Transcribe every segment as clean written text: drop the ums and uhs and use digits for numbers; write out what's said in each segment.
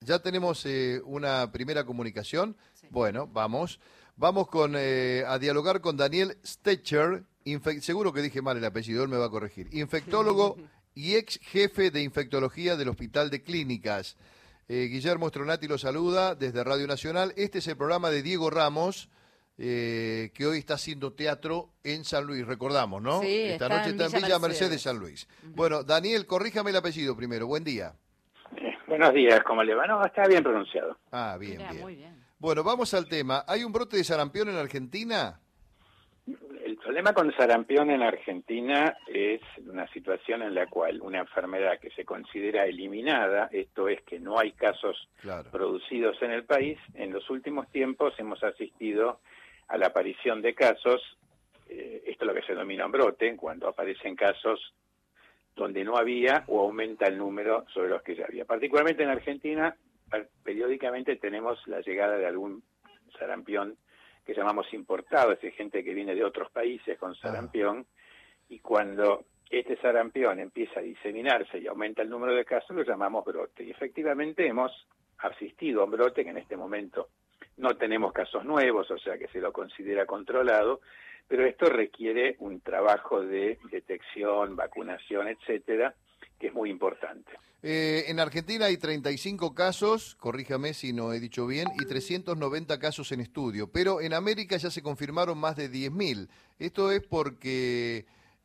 ya tenemos una primera comunicación. Sí. Bueno, vamos a dialogar con Daniel Stecher, seguro que dije mal el apellido, él me va a corregir, infectólogo y ex jefe de infectología del Hospital de Clínicas. Guillermo Stronati lo saluda desde Radio Nacional. Este es el programa de Diego Ramos, que hoy está haciendo teatro en San Luis, recordamos, ¿no? Sí, Esta está noche en está en Villa Villa Mercedes, Mercedes. San Luis. Bueno, Daniel, corríjame el apellido primero. Buen día. Buenos días, ¿cómo le va? No, está bien pronunciado. Ah, bien, Mira, bien. muy bien. Bueno, vamos al tema. ¿Hay un brote de sarampión en Argentina? El problema con sarampión en Argentina es una situación en la cual una enfermedad que se considera eliminada, esto es que no hay casos Claro. producidos en el país, en los últimos tiempos hemos asistido a la aparición de casos, esto es lo que se denomina un brote, cuando aparecen casos donde no había o aumenta el número sobre los que ya había. Particularmente en Argentina, periódicamente tenemos la llegada de algún sarampión que llamamos importado, es decir, gente que viene de otros países con sarampión, y cuando este sarampión empieza a diseminarse y aumenta el número de casos, lo llamamos brote. Y efectivamente hemos asistido a un brote que en este momento no tenemos casos nuevos, o sea que se lo considera controlado, pero esto requiere un trabajo de detección, vacunación, etcétera, que es muy importante. En Argentina hay 35 casos, corríjame si no he dicho bien, y 390 casos en estudio, pero en América ya se confirmaron más de 10.000. ¿Esto es porque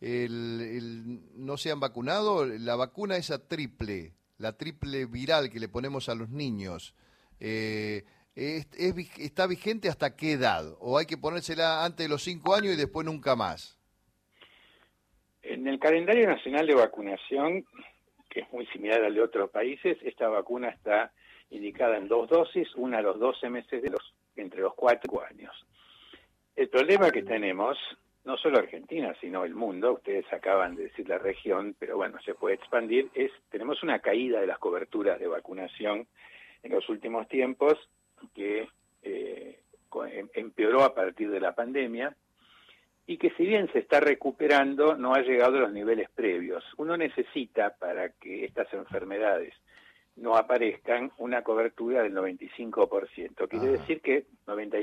no se han vacunado? La vacuna esa triple, la triple viral que le ponemos a los niños, ¿está vigente hasta qué edad? ¿O hay que ponérsela antes de los 5 años y después nunca más? En el calendario nacional de vacunación, que es muy similar al de otros países, esta vacuna está indicada en 2 dosis, una a los 12 meses entre los 4 y 5 años. El problema que tenemos, no solo Argentina, sino el mundo, ustedes acaban de decir la región, pero bueno, se puede expandir, tenemos una caída de las coberturas de vacunación en los últimos tiempos que empeoró a partir de la pandemia, y que si bien se está recuperando, no ha llegado a los niveles previos. Uno necesita, para que estas enfermedades no aparezcan, una cobertura del 95%. Quiere decir que el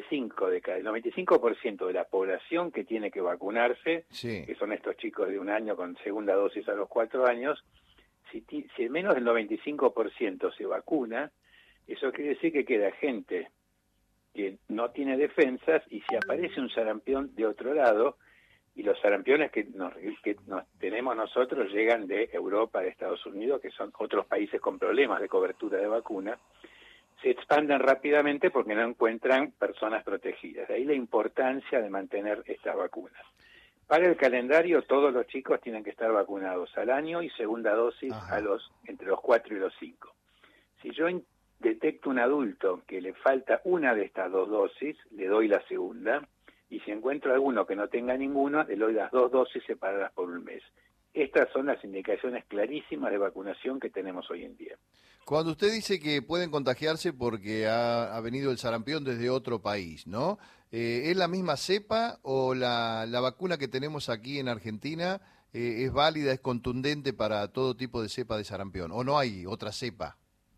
95% de la población que tiene que vacunarse, Sí. que son estos chicos de 1 año con segunda dosis a los 4 años, si menos del 95% se vacuna, eso quiere decir que queda gente que no tiene defensas, y si aparece un sarampión de otro lado, y los sarampiones que nos tenemos nosotros llegan de Europa, de Estados Unidos, que son otros países con problemas de cobertura de vacuna, se expanden rápidamente porque no encuentran personas protegidas. De ahí la importancia de mantener estas vacunas. Para el calendario, todos los chicos tienen que estar vacunados al año y segunda dosis entre los 4 y los 5. Si yo detecto un adulto que le falta una de estas 2 dosis, le doy la segunda, y si encuentro alguno que no tenga ninguna, le doy las 2 dosis separadas por 1 mes. Estas son las indicaciones clarísimas de vacunación que tenemos hoy en día. Cuando usted dice que pueden contagiarse porque ha venido el sarampión desde otro país, ¿no? ¿Es la misma cepa o la vacuna que tenemos aquí en Argentina es válida, es contundente para todo tipo de cepa de sarampión? ¿O no hay otra cepa?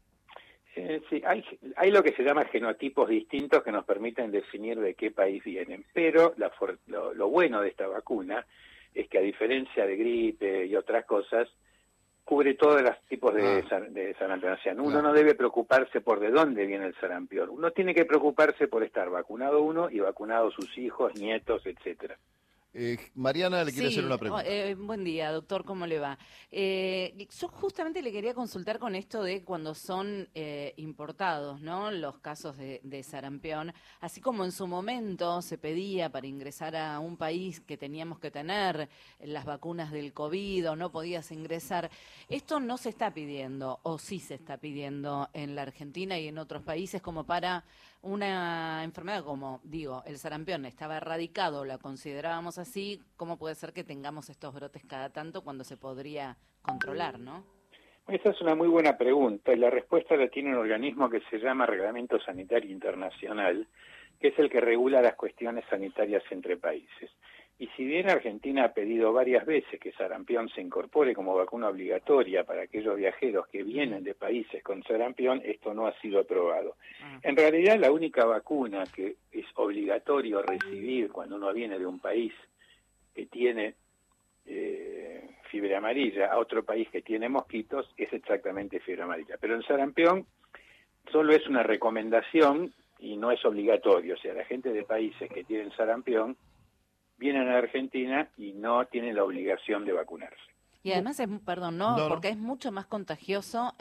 Sí, hay lo que se llama genotipos distintos que nos permiten definir de qué país vienen, pero lo bueno de esta vacuna es que, a diferencia de gripe y otras cosas, cubre todos los tipos de sarampión. O sea, uno no debe preocuparse por de dónde viene el sarampión. Uno tiene que preocuparse por estar vacunado uno y vacunados sus hijos, nietos, etcétera. Mariana le quiere hacer una pregunta. Buen día, doctor, ¿cómo le va? Yo justamente le quería consultar con esto de cuando son importados, ¿no?, los casos de sarampión, así como en su momento se pedía para ingresar a un país que teníamos que tener las vacunas del COVID o no podías ingresar. ¿Esto no se está pidiendo o sí se está pidiendo en la Argentina y en otros países como para una enfermedad como, digo, el sarampión estaba erradicado, la considerábamos así, ¿cómo puede ser que tengamos estos brotes cada tanto cuando se podría controlar, no? Esa es una muy buena pregunta, y la respuesta la tiene un organismo que se llama Reglamento Sanitario Internacional, que es el que regula las cuestiones sanitarias entre países. Y si bien Argentina ha pedido varias veces que sarampión se incorpore como vacuna obligatoria para aquellos viajeros que vienen de países con sarampión, esto no ha sido aprobado. En realidad, la única vacuna que es obligatorio recibir cuando uno viene de un país que tiene fiebre amarilla a otro país que tiene mosquitos es exactamente fiebre amarilla. Pero el sarampión solo es una recomendación y no es obligatorio. O sea, la gente de países que tienen sarampión vienen a Argentina y no tienen la obligación de vacunarse. Y además, porque es mucho más contagioso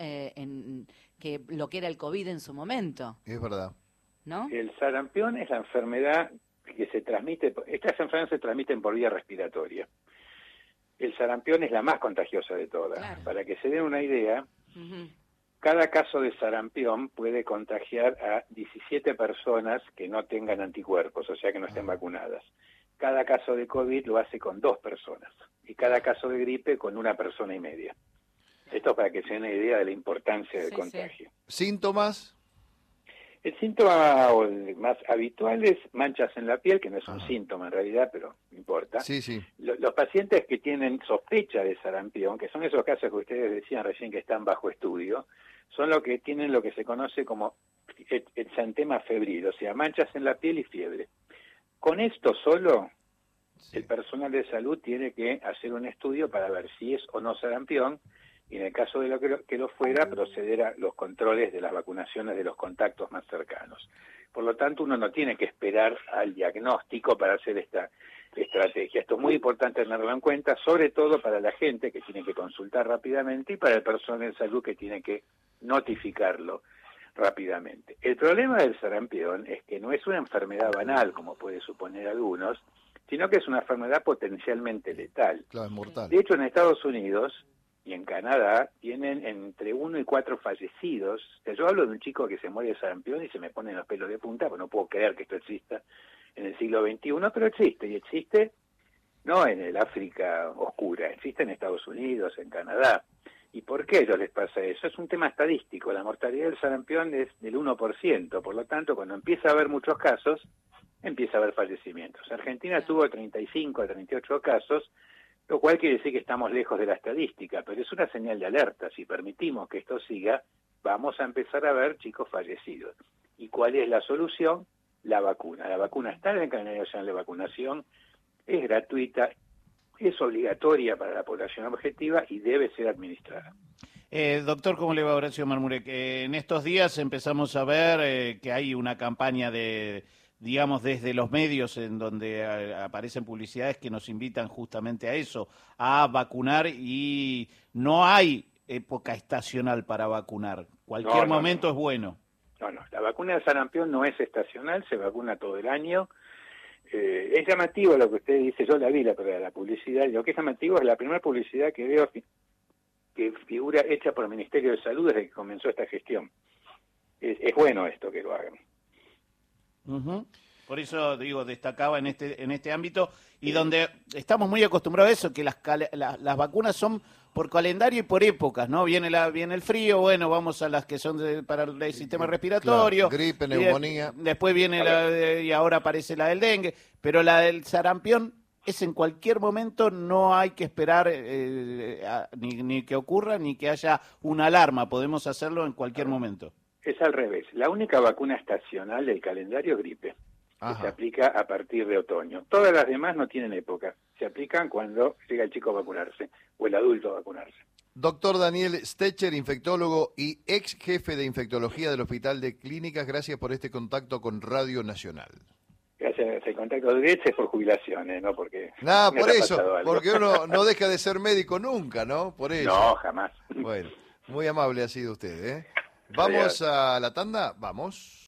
que lo que era el COVID en su momento. Es verdad. ¿No? El sarampión es la enfermedad que se transmite, estas enfermedades se transmiten por vía respiratoria. El sarampión es la más contagiosa de todas. Claro. Para que se den una idea, cada caso de sarampión puede contagiar a 17 personas que no tengan anticuerpos, o sea que no estén vacunadas. Cada caso de COVID lo hace con 2 personas y cada caso de gripe con 1,5 personas. Esto para que se den una idea de la importancia del contagio. Sí. ¿Síntomas? El síntoma el más habitual es manchas en la piel, que no es un síntoma en realidad, pero no importa. Sí, sí. Los pacientes que tienen sospecha de sarampión, que son esos casos que ustedes decían recién que están bajo estudio, son los que tienen lo que se conoce como exantema febril, o sea, manchas en la piel y fiebre. Con esto solo, el personal de salud tiene que hacer un estudio para ver si es o no sarampión, y en el caso de que lo fuera, proceder a los controles de las vacunaciones de los contactos más cercanos. Por lo tanto, uno no tiene que esperar al diagnóstico para hacer esta estrategia. Esto es muy importante tenerlo en cuenta, sobre todo para la gente que tiene que consultar rápidamente y para el personal de salud que tiene que notificarlo rápidamente. El problema del sarampión es que no es una enfermedad banal, como puede suponer algunos, sino que es una enfermedad potencialmente letal. Claro, es mortal. De hecho, en Estados Unidos y en Canadá tienen entre 1 y 4 fallecidos. O sea, yo hablo de un chico que se muere de sarampión y se me ponen los pelos de punta, porque no puedo creer que esto exista en el siglo XXI, pero existe, y existe no en el África oscura, existe en Estados Unidos, en Canadá. ¿Y por qué a ellos les pasa eso? Es un tema estadístico. La mortalidad del sarampión es del 1%, por lo tanto, cuando empieza a haber muchos casos, empieza a haber fallecimientos. Argentina tuvo 35 a 38 casos, lo cual quiere decir que estamos lejos de la estadística, pero es una señal de alerta. Si permitimos que esto siga, vamos a empezar a ver chicos fallecidos. ¿Y cuál es la solución? La vacuna. La vacuna está en el calendario nacional de vacunación, es gratuita, es obligatoria para la población objetiva y debe ser administrada. Doctor, ¿cómo le va, Horacio Marmurek? En estos días empezamos a ver que hay una campaña digamos, desde los medios en donde aparecen publicidades que nos invitan justamente a eso, a vacunar, y no hay época estacional para vacunar. Cualquier momento es bueno. No, la vacuna de sarampión no es estacional, se vacuna todo el año. Es llamativo lo que usted dice, yo la vi la publicidad, y lo que es llamativo es la primera publicidad que veo que figura hecha por el Ministerio de Salud desde que comenzó esta gestión. Es bueno esto que lo hagan. Por eso digo, destacaba en este ámbito, y donde estamos muy acostumbrados a eso, que las vacunas son por calendario y por épocas, ¿no? Viene el frío, bueno, vamos a las que son para el sistema respiratorio. Claro, gripe, neumonía. Después viene y ahora aparece la del dengue, pero la del sarampión es en cualquier momento, no hay que esperar ni que ocurra ni que haya una alarma, podemos hacerlo en cualquier momento. Es al revés, la única vacuna estacional del calendario es gripe, que se aplica a partir de otoño. Todas las demás no tienen época, se aplican cuando llega el chico a vacunarse o el adulto a vacunarse. Doctor Daniel Stecher, infectólogo y ex jefe de infectología del Hospital de Clínicas, gracias por este contacto con Radio Nacional. Gracias, el contacto directo es por jubilación, no porque... Nada, por eso, porque uno no deja de ser médico nunca, ¿no? Por eso. No, jamás. Bueno, muy amable ha sido usted, ¿eh? ¿Vamos a la tanda? Vamos.